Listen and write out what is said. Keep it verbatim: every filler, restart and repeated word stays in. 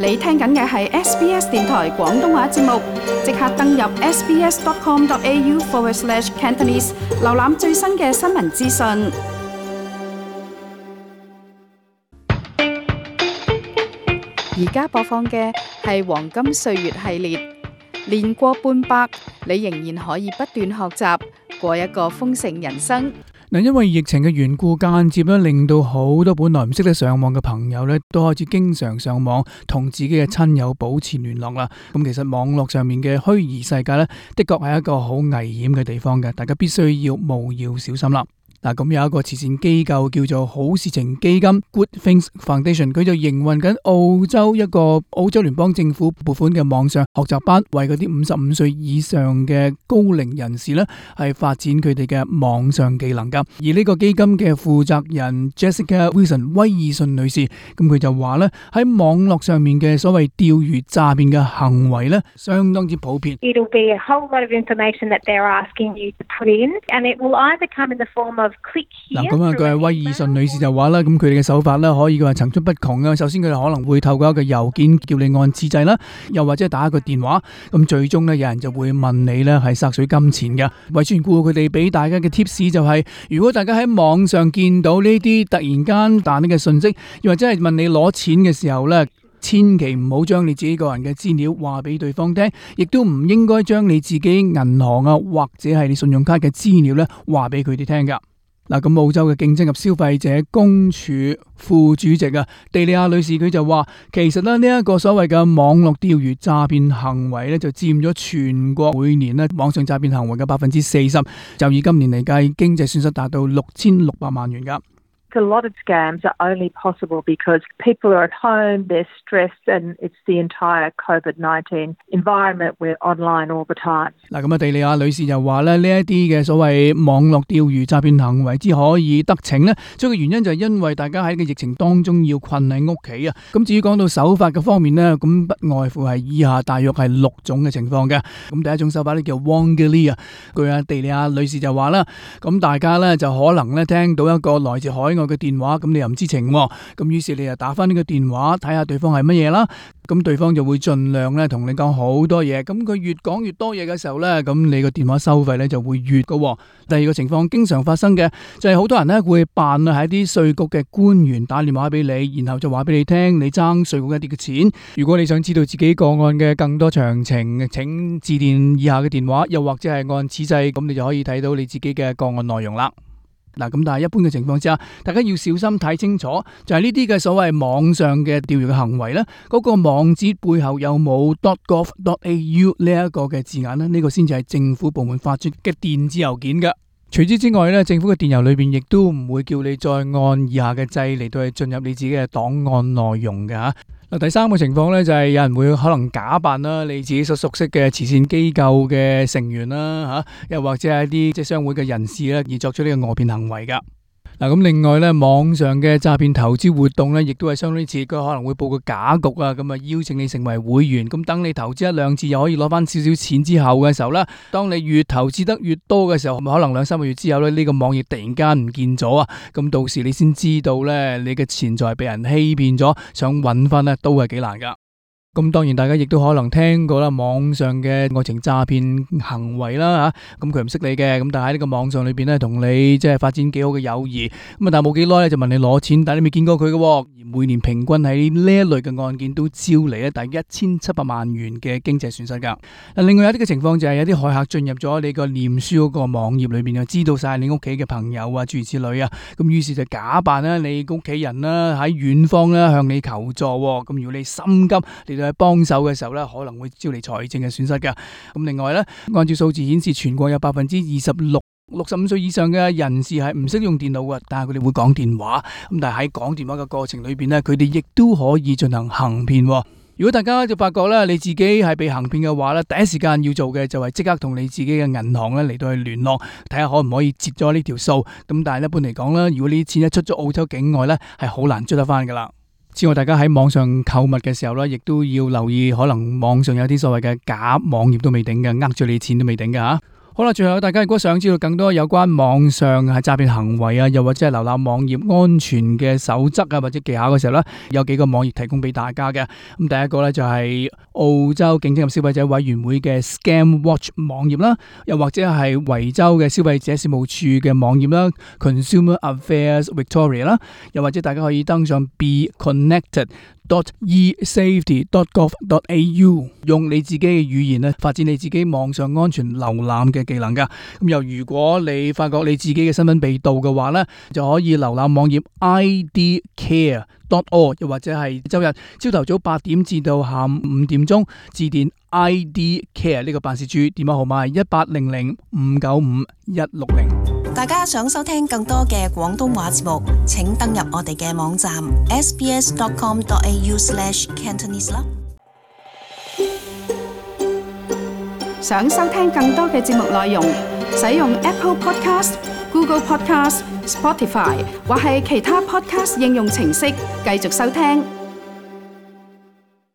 你聽緊嘅係 S B S 電台廣東話節目，即刻登入 sbs.com.au forward slash Cantonese， 瀏覽最新嘅新聞資訊。而家播放嘅係黃金歲月系列，年過半百，你仍然可以不斷學習，過一個豐盛人生。 嗱，因為疫情嘅緣故，間接咧令到好多本來唔識得上網嘅朋友咧，都開始經常上網同自己嘅親友保持聯絡啦。咁其實網絡上面嘅虛擬世界咧，的確係一個好危險嘅地方嘅，大家必須要務要小心啦。嗱，咁有一個慈善機構叫做好事情基金 Good Things Foundation， 佢就營運緊澳洲一個澳洲聯邦政府撥款嘅網上學習班，為嗰啲五十五歲以上嘅高齡人士咧，係發展佢哋嘅網上技能噶。而呢個基金嘅負責人 Jessica Wilson 威爾遜女士，咁佢就話咧，喺網絡上面嘅所謂釣魚詐騙嘅行為咧，相當之普遍。 It'll be a whole lot of information that they're asking you to put in, and it will either come in the form of 嗱，咁啊，佢係威爾遜女士就話啦，咁佢哋嘅手法咧，可以話層出不窮啊。首先佢哋可能會透過一個郵件叫你按次掣啦，又或者打一個電話，咁最終咧有人就會問你咧係索取金錢嘅。為全顧佢哋俾大家嘅 tips 就係，如果大家喺網上見到呢啲突然間彈呢嘅信息，又或者係問你攞錢嘅時候咧，千祈唔好將你自己個人嘅資料話俾對方聽，亦都唔應該將你自己銀行啊或者係你信用卡嘅資料咧話俾佢哋聽噶。嗱，咁澳洲嘅競爭及消費者公署副主席啊，地利亞女士佢就話，其實咧呢一個所謂嘅網絡釣魚詐騙行為咧，就佔咗全國每年咧網上詐騙行為嘅百分之四十，就以今年嚟計，經濟損失達到六千六百萬元噶。 A lot of scams are only possible because people are at home, they're stressed, and it's the entire COVID nineteen environment. We're online all the time. 嗱，咁啊，地利亞女士就話咧，呢一啲嘅所謂網絡釣魚詐騙行為之可以得逞呢，主要嘅原因就係因為大家喺個疫情當中要困喺屋企啊。咁至於講到手法嘅方面呢，咁不外乎係以下大約係六種嘅情況嘅。咁第一種手法咧叫 Wongali 啊，據阿地利亞女士就話啦，咁大家咧就可能咧聽到一個來自海外嘅電話，咁你又唔知情，咁於是你就打翻呢個電話睇下對方係乜嘢啦，咁對方就會盡量咧同你講好多嘢，咁佢越講越多嘢嘅時候咧，咁你個電話收費咧就會越高。第二個情況經常發生嘅就係好多人咧會扮啊係啲稅局嘅官員打電話俾你，然後就話俾你聽你爭稅局一啲嘅錢。如果你想知道自己個案嘅更多詳情，請致電以下嘅電話，又或者係按此掣，咁你就可以睇到你自己嘅個案內容啦。嗱，咁但係一般嘅情況之下，大家要小心睇清楚，就係呢啲嘅所謂網上嘅釣魚嘅行為咧，嗰個網址背後有冇 .gov.au 呢一個嘅字眼咧？呢個先至係政府部門發出嘅電子郵件嘅。除此之外咧，政府嘅電郵裏邊亦都唔會叫你再按以下嘅掣嚟到去進入你自己嘅檔案內容嘅吓。嗱，第三個情況咧就係有人會可能假扮啦你自己所熟悉嘅慈善機構嘅成員啦吓，又或者係一啲即係商會嘅人士咧而作出呢個訛騙行為噶。嗱，咁另外咧，網上嘅詐騙投資活動咧，亦都係相當於似佢可能會報個假局啊，咁啊邀請你成為會員，咁等你投資一兩次又可以攞翻少少錢之後嘅時候咧，當你越投資得越多嘅時候，可能兩三個月之後咧，呢個網頁突然間唔見咗啊，咁到時你先知道咧，你嘅錢財被人欺騙咗，想搵翻咧都係幾難噶。咁當然大家亦都可能聽過啦，網上嘅愛情詐騙行為啦吓，咁佢唔識你嘅，咁但係喺呢個網上裏邊咧，同你即係發展幾好嘅友誼，咁啊但係冇幾耐咧就問你攞錢，但係你未見過佢嘅，而每年平均喺呢一類嘅案件都招嚟咧大約一千七百萬元嘅經濟損失噶。嗱，另外有啲嘅情況就係有啲駭客進入咗你個臉書嗰個網頁裏邊，就知道晒你屋企嘅朋友啊諸如此類啊，咁於是就假扮啦你屋企人啦喺遠方啦向你求助，咁如果你心急你喺幫手嘅時候咧，可能會招嚟財政嘅損失嘅。咁另外咧，按照數字顯示，全國有百分之二十六六十五歲以上嘅人士係唔識用電腦嘅，但係佢哋會講電話。咁但係喺講電話嘅過程裏邊咧，佢哋亦都可以進行行騙。如果大家就發覺咧，你自己係被行騙嘅話咧，第一時間要做嘅就係即刻同你自己嘅銀行咧嚟到去聯絡，睇下可唔可以截咗呢條數。咁但係一般嚟講咧，如果呢啲錢一出咗澳洲境外咧，係好難追得翻噶啦。此外，大家喺網上購物嘅時候咧，亦都要留意，可能網上有啲所謂嘅假網頁都未頂嘅，呃咗你錢都未頂嘅吓。 好啦，最後大家如果想知道更多有關網上係詐騙行為啊，又或者係瀏覽網頁安全嘅守則啊或者技巧嘅時候呢，有幾個網頁提供俾大家嘅。咁第一個呢，就係澳洲競爭及消費者委員會嘅 Scam Watch 網頁啦，又或者係維州嘅消費者事務處嘅網頁啦 Consumer Affairs Victoria 啦，又或者大家可以登上 be connected dot e safety dot gov dot a u， 用你自己嘅語言咧發展你自己網上安全瀏覽嘅技能噶。咁又如果你發覺你自己嘅身份被盜嘅話呢，就可以瀏覽網頁 i d care dot org， 又或者係周日朝頭早八點至到下午五點鐘致電 I D Care 呢個辦事處，電話號碼係一八零零五九五一六零。 大家想收聽更多嘅廣東話節目，請登入我哋嘅網站 s b s dot com dot a u slash cantonese 啦。 想收聽更多嘅節目內容，使用 Apple Podcast、Google Podcast、Spotify 或係其他 Podcast 應用程式繼續收聽。